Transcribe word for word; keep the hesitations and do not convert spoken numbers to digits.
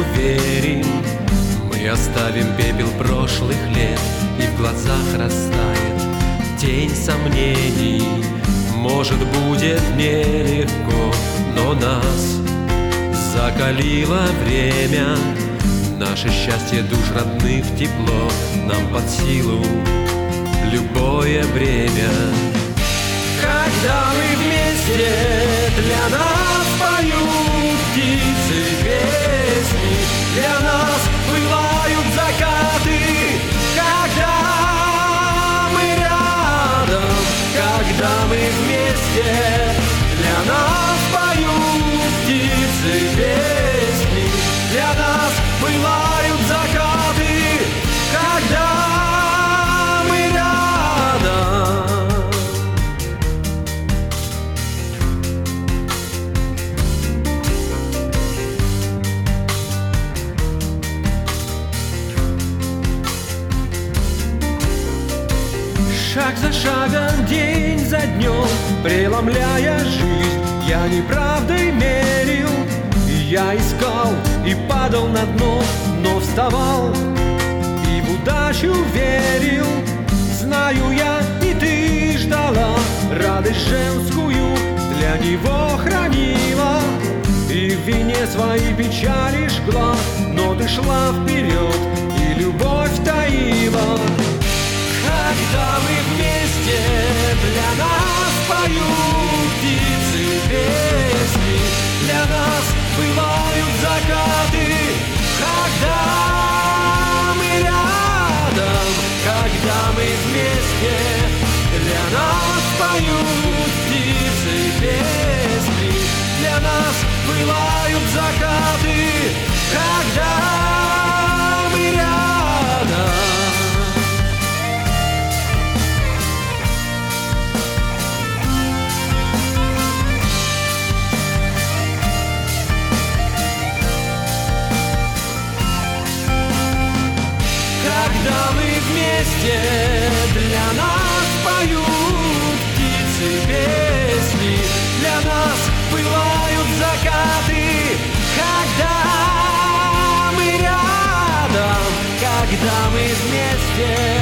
верим, мы оставим пепел прошлых лет, и в глазах растает тень сомнений. Может, будет нелегко, но нас закалило время. Наше счастье душ родных тепло, нам под силу любое бремя. Когда мы вместе, для нас поют птицы песни, для нас пылают закаты. Когда мы рядом, когда мы вместе, для нас поют птицы песни, для нас пылают закаты. Когда мы рядом. Шаг за шагом, день за днем, преломляя жизнь, я неправдой мерил. Я искал и падал на дно, но вставал и в удачу верил. Знаю я, и ты ждала, радость женскую для него хранила, и в вине свои печали жгла, но ты шла вперед и любовь таила. Когда мы вместе, для нас поют птицы песни, для нас пылают закаты. Когда мы рядом, когда мы вместе, для нас поют птицы песни, для нас пылают закаты. Когда мы рядом. Когда мы вместе, для нас поют птицы песни, для нас пылают закаты. Когда мы рядом, когда мы вместе.